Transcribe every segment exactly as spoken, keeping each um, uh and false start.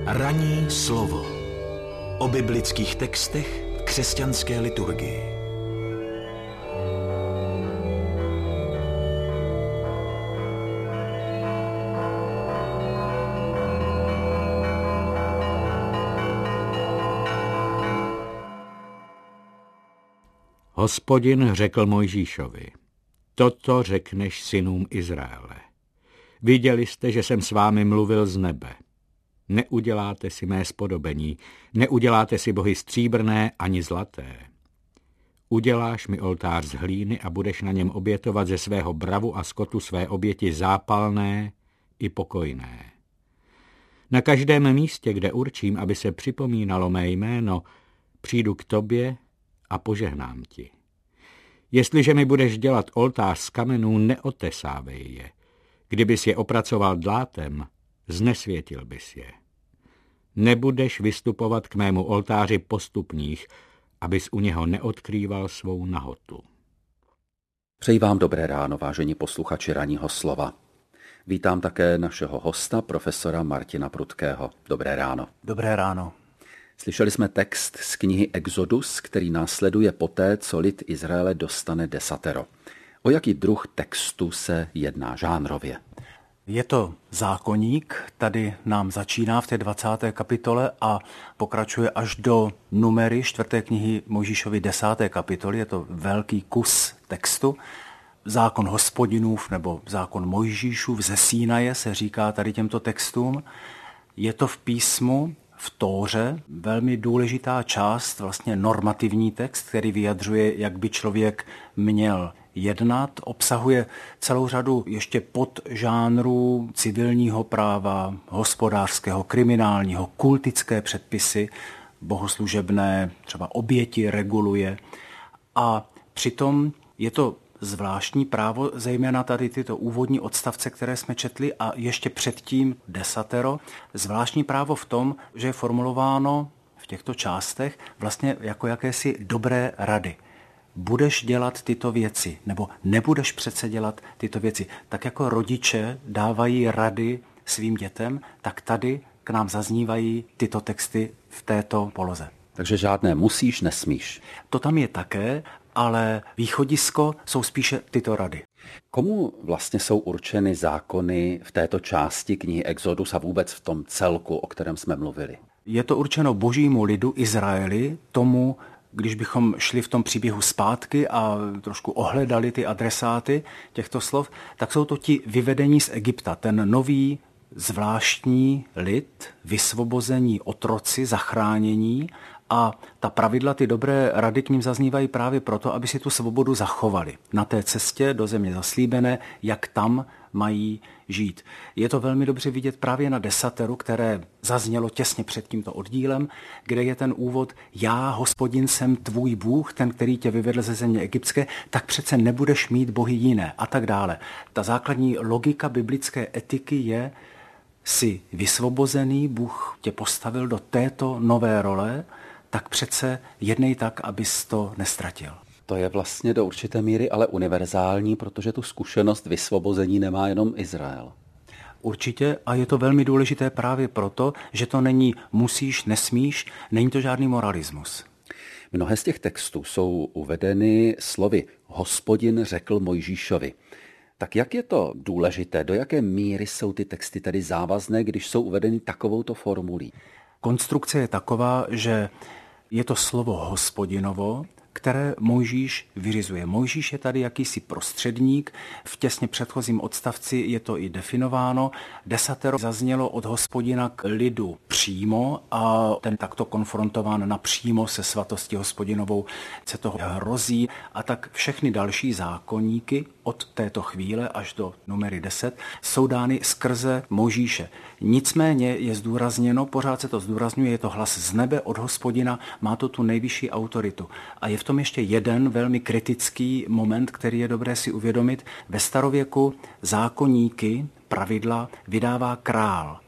Ranní slovo o biblických textech v křesťanské liturgii. Hospodin řekl Mojžíšovi: Toto řekneš synům Izraele. Viděli jste, že jsem s vámi mluvil z nebe. Neuděláte si mé spodobení, neuděláte si bohy stříbrné ani zlaté. Uděláš mi oltář z hlíny a budeš na něm obětovat ze svého bravu a skotu své oběti zápalné i pokojné. Na každém místě, kde určím, aby se připomínalo mé jméno, přijdu k tobě a požehnám ti. Jestliže mi budeš dělat oltář z kamenů, neotesávej je. Kdybys je opracoval dlátem, znesvětil bys je. Nebudeš vystupovat k mému oltáři postupních, abys u něho neodkrýval svou nahotu. Přeji vám dobré ráno, vážení posluchači Ranního slova. Vítám také našeho hosta, profesora Martina Prudkého. Dobré ráno. Dobré ráno. Slyšeli jsme text z knihy Exodus, který následuje poté, co lid Izraele dostane desatero. O jaký druh textu se jedná žánrově? Je to zákoník, tady nám začíná v té dvacáté kapitole a pokračuje až do Numery, čtvrté knihy Mojžíšovy desáté kapitoly. Je to velký kus textu. Zákon Hospodinův nebo zákon Mojžíšův ze Sínaje se říká tady těmto textům. Je to v písmu, v Tóře, velmi důležitá část, vlastně normativní text, který vyjadřuje, jak by člověk měl jednat, obsahuje celou řadu ještě podžánrů civilního práva, hospodářského, kriminálního, kultické předpisy, bohoslužebné, třeba oběti reguluje. A přitom je to zvláštní právo, zejména tady tyto úvodní odstavce, které jsme četli a ještě předtím desatero, zvláštní právo v tom, že je formulováno v těchto částech vlastně jako jakési dobré rady. Budeš dělat tyto věci, nebo nebudeš přece dělat tyto věci. Tak jako rodiče dávají rady svým dětem, tak tady k nám zaznívají tyto texty v této poloze. Takže žádné musíš, nesmíš. To tam je také, ale východisko jsou spíše tyto rady. Komu vlastně jsou určeny zákony v této části knihy Exodus a vůbec v tom celku, o kterém jsme mluvili? Je to určeno božímu lidu Izraeli, tomu, když bychom šli v tom příběhu zpátky a trošku ohledali ty adresáty těchto slov, tak jsou to ti vyvedení z Egypta, ten nový zvláštní lid, vysvobození otroci, zachránění. A ta pravidla, ty dobré rady k ním zaznívají právě proto, aby si tu svobodu zachovali na té cestě do země zaslíbené, jak tam mají žít. Je to velmi dobře vidět právě na desateru, které zaznělo těsně před tímto oddílem, kde je ten úvod: já, Hospodin, jsem tvůj Bůh, ten, který tě vyvedl ze země egyptské, tak přece nebudeš mít bohy jiné a tak dále. Ta základní logika biblické etiky je: jsi vysvobozený, Bůh tě postavil do této nové role, tak přece jednej tak, abys to nestratil. To je vlastně do určité míry ale univerzální, protože tu zkušenost vysvobození nemá jenom Izrael. Určitě, a je to velmi důležité právě proto, že to není musíš, nesmíš, není to žádný moralismus. Mnohé z těch textů jsou uvedeny slovy Hospodin řekl Mojžíšovi. Tak jak je to důležité? Do jaké míry jsou ty texty tedy závazné, když jsou uvedeny takovouto formulí? Konstrukce je taková, že je to slovo Hospodinovo, které Mojžíš vyřizuje. Mojžíš je tady jakýsi prostředník, v těsně předchozím odstavci je to i definováno. Desatero zaznělo od Hospodina k lidu přímo a ten takto konfrontován napřímo se svatostí Hospodinovou se toho hrozí a tak všechny další zákoníky od této chvíle až do Numery deset jsou dány skrze Mojžíše. Nicméně je zdůrazněno, pořád se to zdůrazňuje, je to hlas z nebe od Hospodina, má to tu nejvyšší autoritu. A je v tom ještě jeden velmi kritický moment, který je dobré si uvědomit. Ve starověku zákoníky, pravidla vydává král.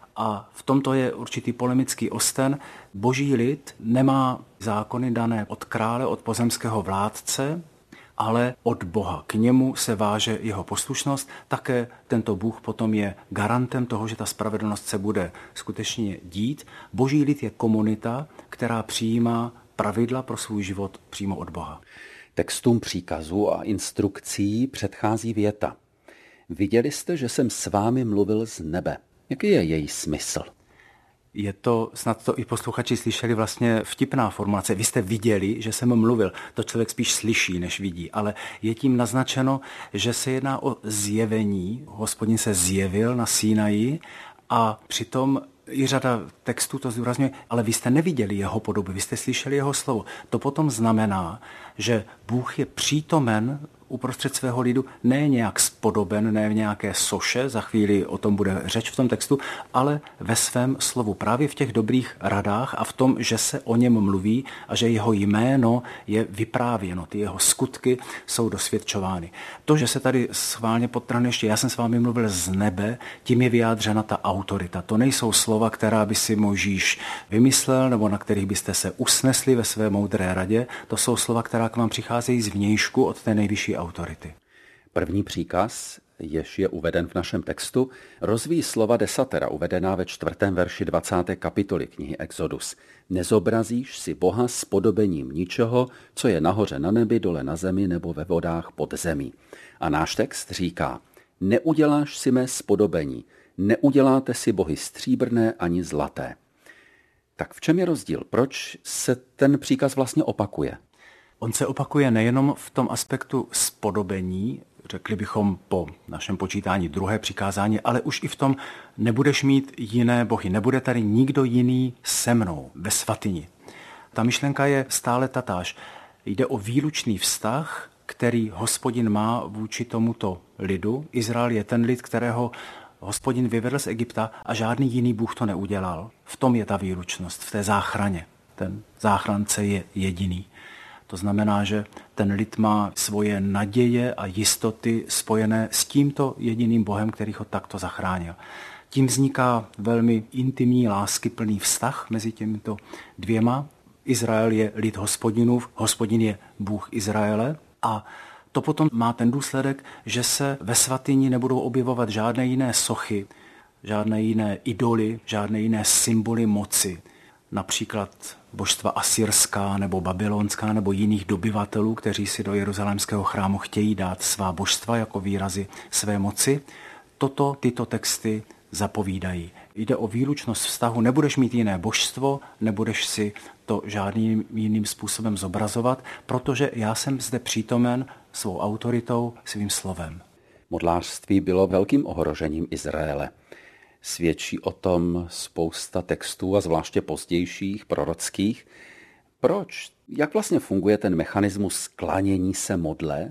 A v tomto je určitý polemický osten. Boží lid nemá zákony dané od krále, od pozemského vládce, ale od Boha. K němu se váže jeho poslušnost. Také tento Bůh potom je garantem toho, že ta spravedlnost se bude skutečně dít. Boží lid je komunita, která přijímá pravidla pro svůj život přímo od Boha. Textům příkazů a instrukcí předchází věta. Viděli jste, že jsem s vámi mluvil z nebe. Jaký je její smysl? Je to, snad to i posluchači slyšeli, vlastně vtipná formulace. Vy jste viděli, že jsem mluvil. To člověk spíš slyší, než vidí. Ale je tím naznačeno, že se jedná o zjevení. Hospodin se zjevil na Sinaji a přitom i řada textů to zdůrazňuje, ale vy jste neviděli jeho podobu, vy jste slyšeli jeho slovo. To potom znamená, že Bůh je přítomen uprostřed svého lidu, ne nějak spodoben, ne v nějaké soše, za chvíli o tom bude řeč v tom textu, ale ve svém slovu, právě v těch dobrých radách a v tom, že se o něm mluví a že jeho jméno je vyprávěno, ty jeho skutky jsou dosvědčovány. To, že se tady schválně podtrhne ještě, já jsem s vámi mluvil z nebe, tím je vyjádřena ta autorita. To nejsou slova, která by si Mojžíš vymyslel nebo na kterých byste se usnesli ve své moudré radě. To jsou slova, která k vám přicházejí z vnějšku od té nejvyšší autority. První příkaz, jež je uveden v našem textu, rozvíjí slova desatera uvedená ve čtvrtém verši dvacáté kapitoly knihy Exodus. Nezobrazíš si Boha s podobením ničeho, co je nahoře na nebi, dole na zemi nebo ve vodách pod zemí. A náš text říká, neuděláš si mé spodobení, neuděláte si bohy stříbrné ani zlaté. Tak v čem je rozdíl? Proč se ten příkaz vlastně opakuje? On se opakuje nejenom v tom aspektu spodobení, řekli bychom po našem počítání druhé přikázání, ale už i v tom nebudeš mít jiné bohy, nebude tady nikdo jiný se mnou ve svatyni. Ta myšlenka je stále tatáž. Jde o výlučný vztah, který Hospodin má vůči tomuto lidu. Izrael je ten lid, kterého Hospodin vyvedl z Egypta a žádný jiný Bůh to neudělal. V tom je ta výlučnost, v té záchraně. Ten záchránce je jediný. To znamená, že ten lid má svoje naděje a jistoty spojené s tímto jediným Bohem, který ho takto zachránil. Tím vzniká velmi intimní, láskyplný vztah mezi těmito dvěma. Izrael je lid Hospodinův, Hospodin je Bůh Izraele a to potom má ten důsledek, že se ve svatyni nebudou objevovat žádné jiné sochy, žádné jiné idoly, žádné jiné symboly moci. Například božstva asyrská nebo babylonská nebo jiných dobyvatelů, kteří si do jeruzalémského chrámu chtějí dát svá božstva jako výrazy své moci. Toto tyto texty zapovídají. Jde o výlučnost vztahu, nebudeš mít jiné božstvo, nebudeš si to žádným jiným způsobem zobrazovat, protože já jsem zde přítomen svou autoritou, svým slovem. Modlářství bylo velkým ohrožením Izraele. Svědčí o tom spousta textů a zvláště pozdějších prorockých. Proč? Jak vlastně funguje ten mechanismus klánění se modle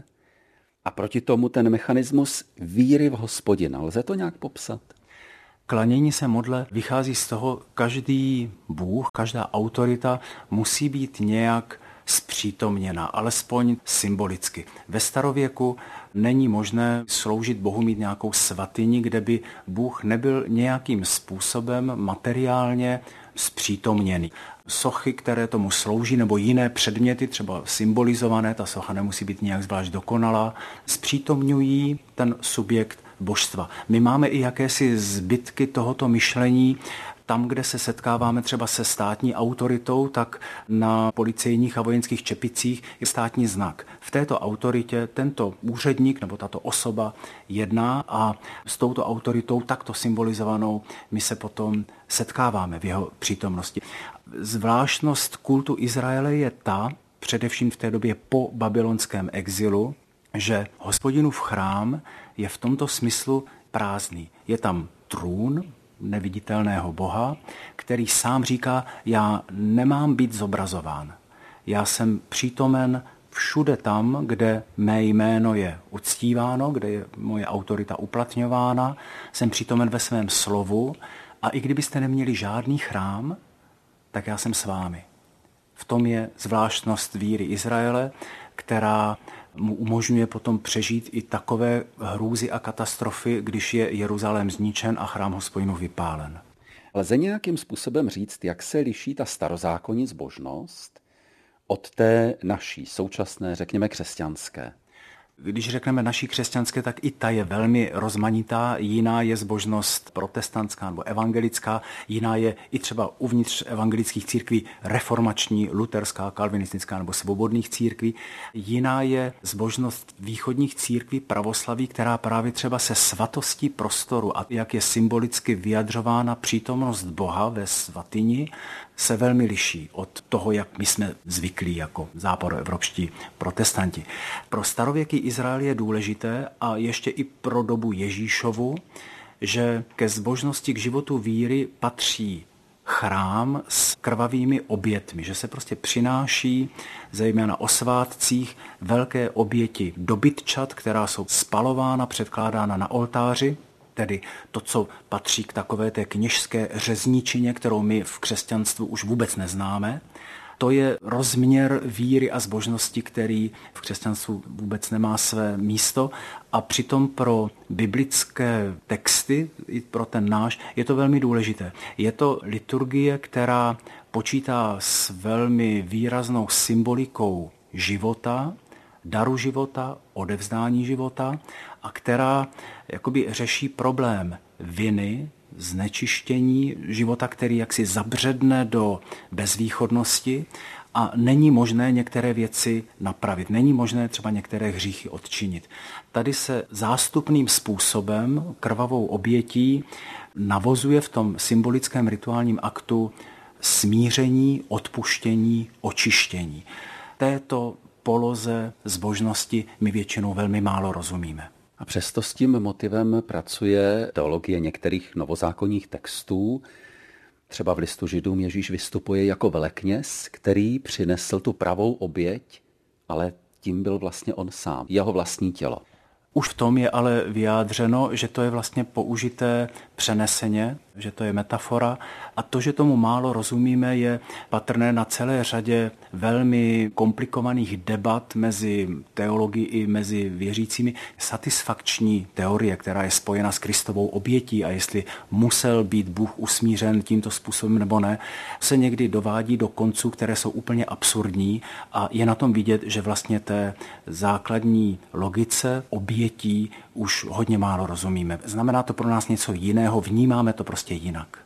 a proti tomu ten mechanismus víry v Hospodina? Lze to nějak popsat? Klanění se modle vychází z toho, každý Bůh, každá autorita musí být nějak zpřítomněna, alespoň symbolicky. Ve starověku není možné sloužit Bohu, mít nějakou svatyni, kde by Bůh nebyl nějakým způsobem materiálně zpřítomněný. Sochy, které tomu slouží, nebo jiné předměty, třeba symbolizované, ta socha nemusí být nějak zvlášť dokonalá, zpřítomňují ten subjekt božstva. My máme i jakési zbytky tohoto myšlení. Tam, kde se setkáváme třeba se státní autoritou, tak na policejních a vojenských čepicích je státní znak. V této autoritě tento úředník nebo tato osoba jedná a s touto autoritou takto symbolizovanou my se potom setkáváme v jeho přítomnosti. Zvláštnost kultu Izraele je ta, především v té době po babylonském exilu, že Hospodinův chrám je v tomto smyslu prázdný. Je tam trůn neviditelného Boha, který sám říká, já nemám být zobrazován. Já jsem přítomen všude tam, kde mé jméno je uctíváno, kde je moje autorita uplatňována, jsem přítomen ve svém slovu a i kdybyste neměli žádný chrám, tak já jsem s vámi. V tom je zvláštnost víry Izraele, která mu umožňuje potom přežít i takové hrůzy a katastrofy, když je Jeruzalém zničen a chrám Hospodinův vypálen. Lze nějakým způsobem říct, jak se liší ta starozákonní zbožnost od té naší současné, řekněme křesťanské? Když řekneme naší křesťanské, tak i ta je velmi rozmanitá. Jiná je zbožnost protestantská nebo evangelická, jiná je i třeba uvnitř evangelických církví reformační, luterská, kalvinistická nebo svobodných církví. Jiná je zbožnost východních církví pravoslaví, která právě třeba se svatostí prostoru a jak je symbolicky vyjadřována přítomnost Boha ve svatyni, se velmi liší od toho, jak my jsme zvyklí jako západoevropští protestanti. Pro starověký Izrael je důležité a ještě i pro dobu Ježíšovu, že ke zbožnosti, k životu víry patří chrám s krvavými obětmi, že se prostě přináší zejména o svátcích velké oběti dobytčat, která jsou spalována, předkládána na oltáři, tedy to, co patří k takové té kněžské řezničině, kterou my v křesťanstvu už vůbec neznáme. To je rozměr víry a zbožnosti, který v křesťanstvu vůbec nemá své místo a přitom pro biblické texty, i pro ten náš, je to velmi důležité. Je to liturgie, která počítá s velmi výraznou symbolikou života, daru života, odevzdání života a která jakoby řeší problém viny, znečištění života, který jaksi zabředne do bezvýchodnosti a není možné některé věci napravit. Není možné třeba některé hříchy odčinit. Tady se zástupným způsobem krvavou obětí navozuje v tom symbolickém rituálním aktu smíření, odpuštění, očištění. Této poloze zbožnosti my většinou velmi málo rozumíme. A přesto s tím motivem pracuje teologie některých novozákonních textů. Třeba v listu Židům Ježíš vystupuje jako velekněz, který přinesl tu pravou oběť, ale tím byl vlastně on sám, jeho vlastní tělo. Už v tom je ale vyjádřeno, že to je vlastně použité přeneseně, že to je metafora a to, že tomu málo rozumíme, je patrné na celé řadě velmi komplikovaných debat mezi teology i mezi věřícími. Satisfakční teorie, která je spojena s Kristovou obětí a jestli musel být Bůh usmířen tímto způsobem nebo ne, se někdy dovádí do konců, které jsou úplně absurdní a je na tom vidět, že vlastně té základní logice obětí už hodně málo rozumíme. Znamená to pro nás něco jiného, vnímáme to prostě jinak.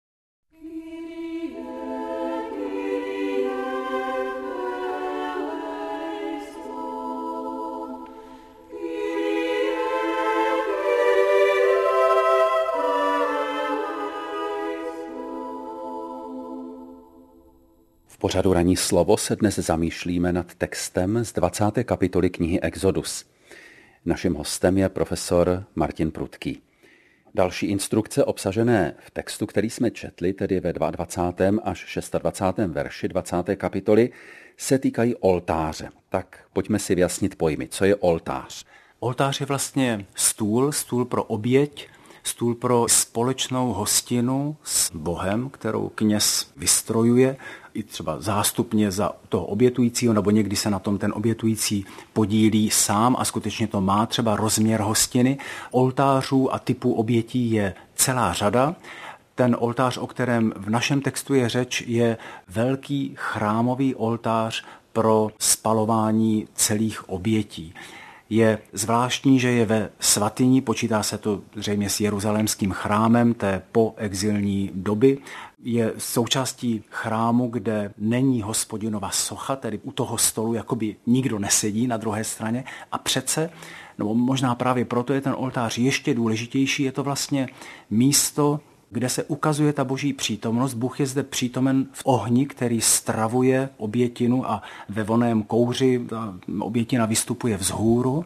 V pořadu Ranní slovo se dnes zamýšlíme nad textem z dvacáté kapitoly knihy Exodus. Naším hostem je profesor Martin Prudký. Další instrukce obsažené v textu, který jsme četli, tedy ve dvacátém druhém až dvacátém šestém verši dvacáté kapitoly, se týkají oltáře. Tak pojďme si vyjasnit pojmy. Co je oltář? Oltář je vlastně stůl, stůl pro oběť, stůl pro společnou hostinu s Bohem, kterou kněz vystrojuje, i třeba zástupně za toho obětujícího, nebo někdy se na tom ten obětující podílí sám a skutečně to má třeba rozměr hostiny. Oltářů a typů obětí je celá řada. Ten oltář, o kterém v našem textu je řeč, je velký chrámový oltář pro spalování celých obětí. Je zvláštní, že je ve svatyni, počítá se to zřejmě s jeruzalémským chrámem té poexilní doby. Je součástí chrámu, kde není Hospodinova socha, tedy u toho stolu jakoby nikdo nesedí na druhé straně a přece, nebo možná právě proto je ten oltář ještě důležitější, je to vlastně místo, kde se ukazuje ta boží přítomnost. Bůh je zde přítomen v ohni, který stravuje obětinu a ve voném kouři ta obětina vystupuje vzhůru.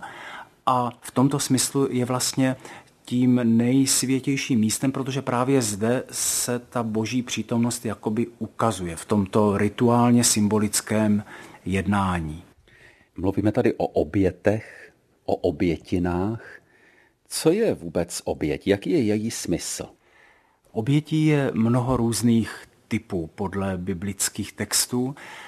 A v tomto smyslu je vlastně tím nejsvětějším místem, protože právě zde se ta boží přítomnost jakoby ukazuje v tomto rituálně symbolickém jednání. Mluvíme tady o obětech, o obětinách. Co je vůbec oběť? Jaký je její smysl? Obětí je mnoho různých typů podle biblických textů.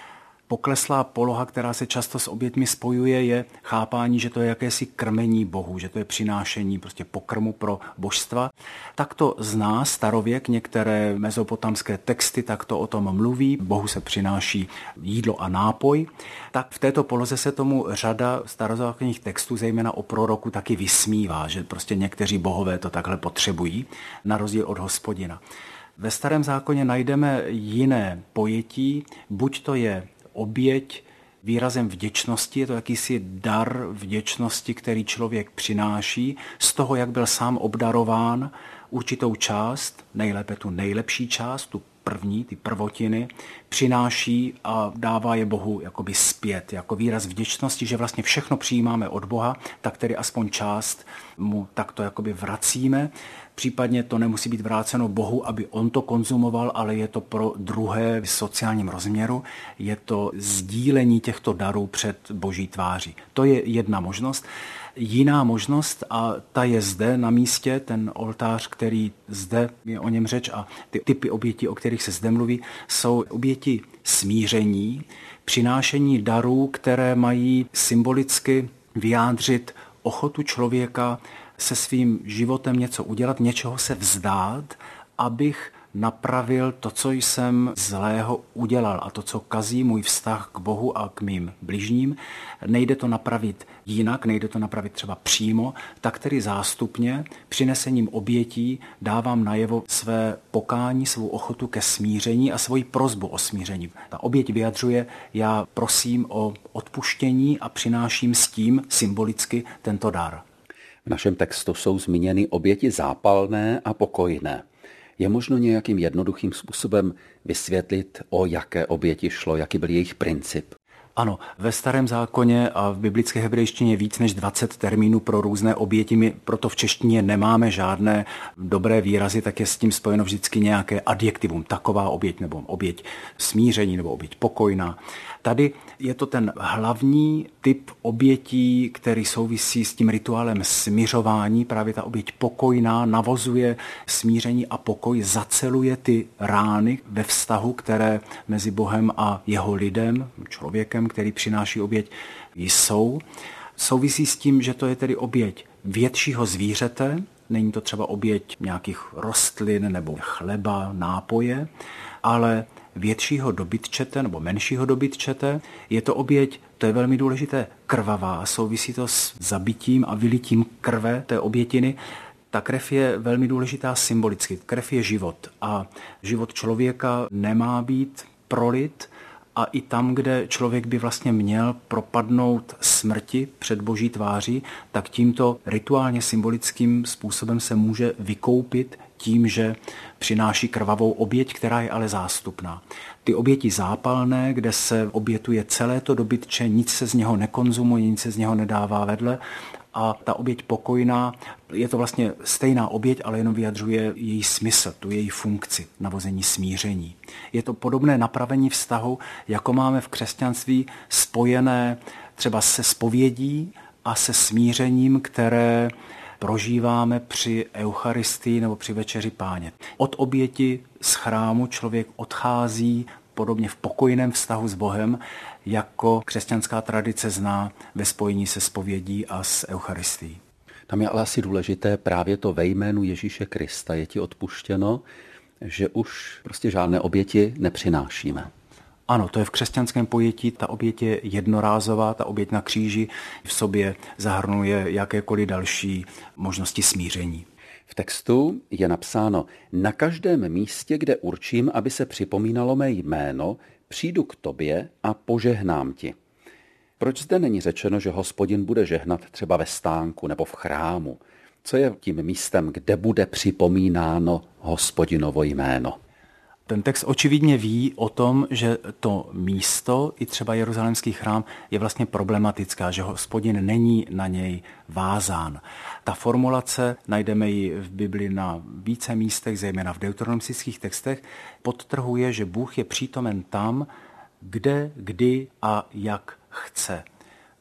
Pokleslá poloha, která se často s oběťmi spojuje, je chápání, že to je jakési krmení Bohu, že to je přinášení prostě pokrmu pro božstva. Tak to zná starověk, některé mezopotamské texty takto o tom mluví, Bohu se přináší jídlo a nápoj. Tak v této poloze se tomu řada starozákonních textů, zejména o proroku, taky vysmívá, že prostě někteří bohové to takhle potřebují, na rozdíl od Hospodina. Ve Starém zákoně najdeme jiné pojetí, buď to je oběť výrazem vděčnosti, je to jakýsi dar vděčnosti, který člověk přináší z toho, jak byl sám obdarován určitou část, nejlépe tu nejlepší část, tu první, ty prvotiny, přináší a dává je Bohu jakoby zpět, jako výraz vděčnosti, že vlastně všechno přijímáme od Boha, tak tedy aspoň část mu takto jakoby vracíme. Případně to nemusí být vráceno Bohu, aby on to konzumoval, ale je to pro druhé v sociálním rozměru, je to sdílení těchto darů před Boží tváří. To je jedna možnost. Jiná možnost, a ta je zde na místě, ten oltář, který zde je o něm řeč, a ty typy obětí, o kterých se zde mluví, jsou oběti smíření, přinášení darů, které mají symbolicky vyjádřit ochotu člověka se svým životem něco udělat, něčeho se vzdát, abych napravil to, co jsem zlého udělal a to, co kazí můj vztah k Bohu a k mým bližním. Nejde to napravit jinak, nejde to napravit třeba přímo, tak tedy zástupně přinesením obětí dávám najevo své pokání, svou ochotu ke smíření a svoji prosbu o smíření. Ta oběť vyjadřuje, já prosím o odpuštění a přináším s tím symbolicky tento dar. V našem textu jsou zmíněny oběti zápalné a pokojné. Je možno nějakým jednoduchým způsobem vysvětlit, o jaké oběti šlo, jaký byl jejich princip? Ano, ve Starém zákoně a v biblické hebrejštině je víc než dvacet termínů pro různé oběti. My proto v češtině nemáme žádné dobré výrazy, tak je s tím spojeno vždycky nějaké adjektivum. Taková oběť nebo oběť smíření nebo oběť pokojná. Tady je to ten hlavní typ obětí, který souvisí s tím rituálem smiřování. Právě ta oběť pokojná navozuje smíření a pokoj, zaceluje ty rány ve vztahu, které mezi Bohem a jeho lidem, člověkem, který přináší oběť, jsou. Souvisí s tím, že to je tedy oběť většího zvířete, není to třeba oběť nějakých rostlin nebo chleba, nápoje, ale většího dobytčete nebo menšího dobytčete. Je to oběť, to je velmi důležité, krvavá, souvisí to s zabitím a vylitím krve té obětiny. Ta krev je velmi důležitá symbolicky. Krev je život a život člověka nemá být prolit, a i tam, kde člověk by vlastně měl propadnout smrti před Boží tváří, tak tímto rituálně symbolickým způsobem se může vykoupit tím, že přináší krvavou oběť, která je ale zástupná. Ty oběti zápalné, kde se obětuje celé to dobytče, nic se z něho nekonzumuje, nic se z něho nedává vedle, a ta oběť pokojná, je to vlastně stejná oběť, ale jenom vyjadřuje její smysl, tu její funkci, navození smíření. Je to podobné napravení vztahu, jako máme v křesťanství spojené třeba se zpovědí a se smířením, které prožíváme při eucharistii nebo při večeři Páně. Od oběti z chrámu člověk odchází podobně v pokojném vztahu s Bohem, jako křesťanská tradice zná ve spojení se zpovědí a s eucharistií. Tam je ale asi důležité právě to ve jménu Ježíše Krista je ti odpuštěno, že už prostě žádné oběti nepřinášíme. Ano, to je v křesťanském pojetí, ta oběť je jednorázová, ta oběť na kříži v sobě zahrnuje jakékoliv další možnosti smíření. V textu je napsáno, na každém místě, kde určím, aby se připomínalo mé jméno, přijdu k tobě a požehnám ti. Proč zde není řečeno, že Hospodin bude žehnat třeba ve stánku nebo v chrámu? Co je tím místem, kde bude připomínáno Hospodinovo jméno? Ten text očividně ví o tom, že to místo, i třeba jeruzalémský chrám, je vlastně problematická, že Hospodin není na něj vázán. Ta formulace, najdeme ji v Bibli na více místech, zejména v deuteronomistických textech, podtrhuje, že Bůh je přítomen tam, kde, kdy a jak chce.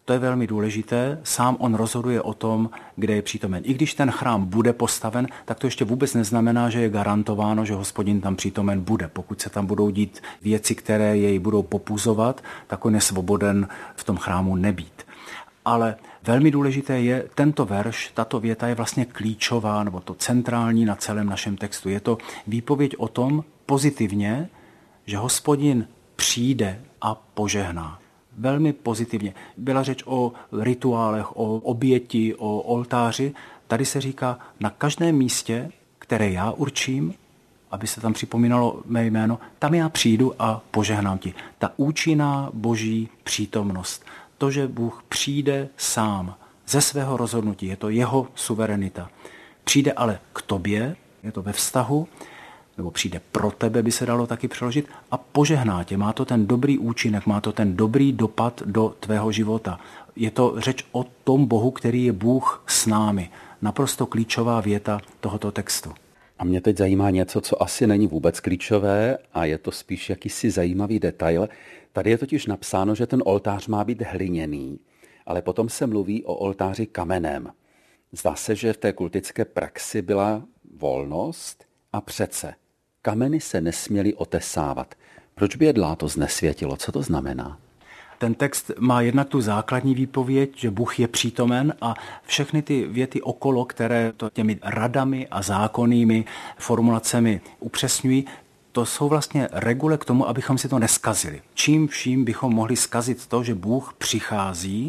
To je velmi důležité. Sám on rozhoduje o tom, kde je přítomen. I když ten chrám bude postaven, tak to ještě vůbec neznamená, že je garantováno, že Hospodin tam přítomen bude. Pokud se tam budou dít věci, které jej budou popuzovat, tak on je svoboden v tom chrámu nebýt. Ale velmi důležité je, tento verš, tato věta je vlastně klíčová, nebo to centrální na celém našem textu. Je to výpověď o tom pozitivně, že Hospodin přijde a požehná. Velmi pozitivně. Byla řeč o rituálech, o oběti, o oltáři. Tady se říká, na každém místě, které já určím, aby se tam připomínalo mé jméno, tam já přijdu a požehnám ti. Ta účinná boží přítomnost. To, že Bůh přijde sám ze svého rozhodnutí, je to jeho suverenita. Přijde ale k tobě, je to ve vztahu, nebo přijde pro tebe, by se dalo taky přeložit, a požehná tě. Má to ten dobrý účinek, má to ten dobrý dopad do tvého života. Je to řeč o tom Bohu, který je Bůh s námi. Naprosto klíčová věta tohoto textu. A mě teď zajímá něco, co asi není vůbec klíčové a je to spíš jakýsi zajímavý detail. Tady je totiž napsáno, že ten oltář má být hliněný, ale potom se mluví o oltáři kamenem. Zdá se, že v té kultické praxi byla volnost a přece kameny se nesměly otesávat. Proč by je dláto znesvětilo? Co to znamená? Ten text má jednak tu základní výpověď, že Bůh je přítomen, a všechny ty věty okolo, které to těmi radami a zákonnými formulacemi upřesňují, to jsou vlastně regule k tomu, abychom si to neskazili. Čím vším bychom mohli skazit to, že Bůh přichází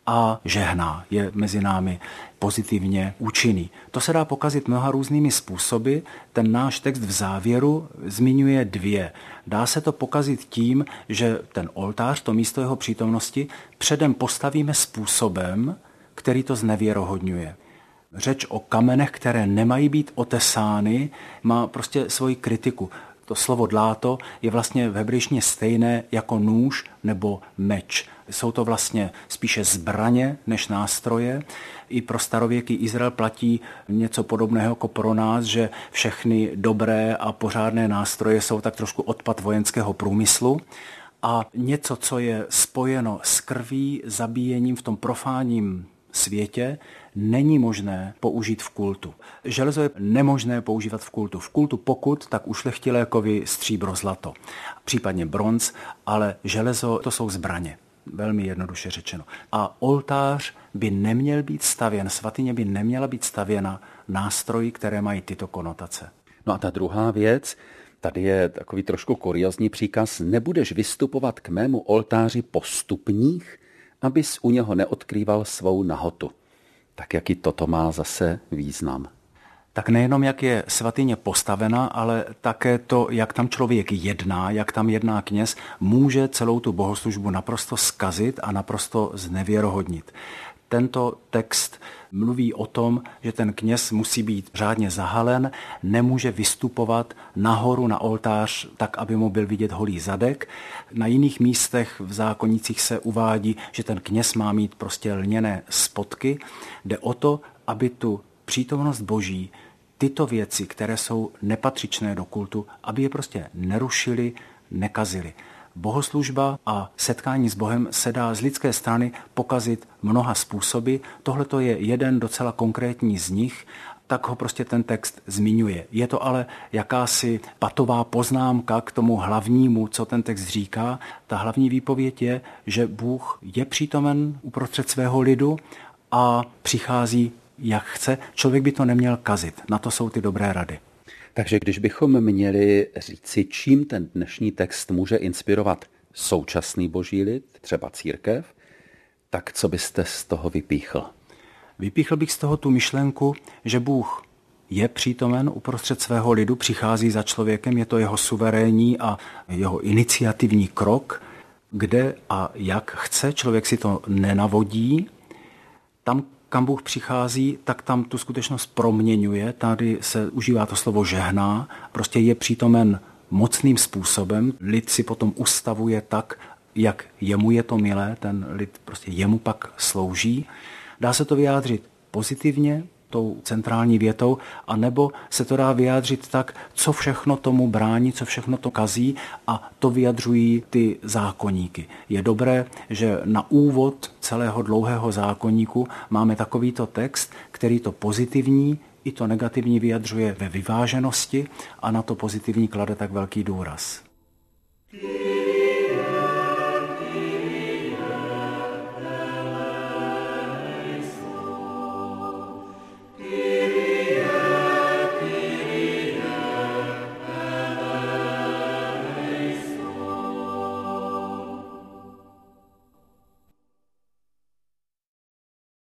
a žehná, je mezi námi pozitivně účinný. To se dá pokazit mnoha různými způsoby. Ten náš text v závěru zmiňuje dvě. Dá se to pokazit tím, že ten oltář, to místo jeho přítomnosti, předem postavíme způsobem, který to znevěrohodňuje. Řeč o kamenech, které nemají být otesány, má prostě svoji kritiku. To slovo dláto je vlastně v hebrejštině stejné jako nůž nebo meč. Jsou to vlastně spíše zbraně než nástroje. I pro starověký Izrael platí něco podobného jako pro nás, že všechny dobré a pořádné nástroje jsou tak trošku odpad vojenského průmyslu. A něco, co je spojeno s krví, zabíjením v tom profánním světě, není možné použít v kultu. Železo je nemožné používat v kultu. V kultu pokud, tak ušlechtilé kovy, stříbro, zlato, případně bronz, ale železo to jsou zbraně. Velmi jednoduše řečeno. A oltář by neměl být stavěn, svatyně by neměla být stavěna nástroji, které mají tyto konotace. No a ta druhá věc, tady je takový trošku kuriózní příkaz, nebudeš vystupovat k mému oltáři po stupních, abys u něho neodkrýval svou nahotu. Tak jaký toto má zase význam? Tak nejenom, jak je svatyně postavena, ale také to, jak tam člověk jedná, jak tam jedná kněz, může celou tu bohoslužbu naprosto zkazit a naprosto znevěrohodnit. Tento text mluví o tom, že ten kněz musí být řádně zahalen, nemůže vystupovat nahoru na oltář tak, aby mu byl vidět holý zadek. Na jiných místech v zákonících se uvádí, že ten kněz má mít prostě lněné spodky. Jde o to, aby tu přítomnost Boží, tyto věci, které jsou nepatřičné do kultu, aby je prostě nerušili, nekazili. Bohoslužba a setkání s Bohem se dá z lidské strany pokazit mnoha způsoby. Tohle to je jeden docela konkrétní z nich, tak ho prostě ten text zmiňuje. Je to ale jakási patová poznámka k tomu hlavnímu, co ten text říká. Ta hlavní výpověď je, že Bůh je přítomen uprostřed svého lidu a přichází, jak chce. Člověk by to neměl kazit. Na to jsou ty dobré rady. Takže když bychom měli říci, čím ten dnešní text může inspirovat současný boží lid, třeba církev, tak co byste z toho vypíchl? Vypíchl bych z toho tu myšlenku, že Bůh je přítomen uprostřed svého lidu, přichází za člověkem, je to jeho suverénní a jeho iniciativní krok, kde a jak chce, člověk si to nenavodí. Tam, kam Bůh přichází, tak tam tu skutečnost proměňuje. Tady se užívá to slovo žehná. Prostě je přítomen mocným způsobem. Lid si potom ustavuje tak, jak jemu je to milé. Ten lid prostě jemu pak slouží. Dá se to vyjádřit pozitivně, tou centrální větou, anebo se to dá vyjádřit tak, co všechno tomu brání, co všechno to kazí, a to vyjadřují ty zákoníky. Je dobré, že na úvod celého dlouhého zákoníku máme takovýto text, který to pozitivní i to negativní vyjadřuje ve vyváženosti a na to pozitivní klade tak velký důraz.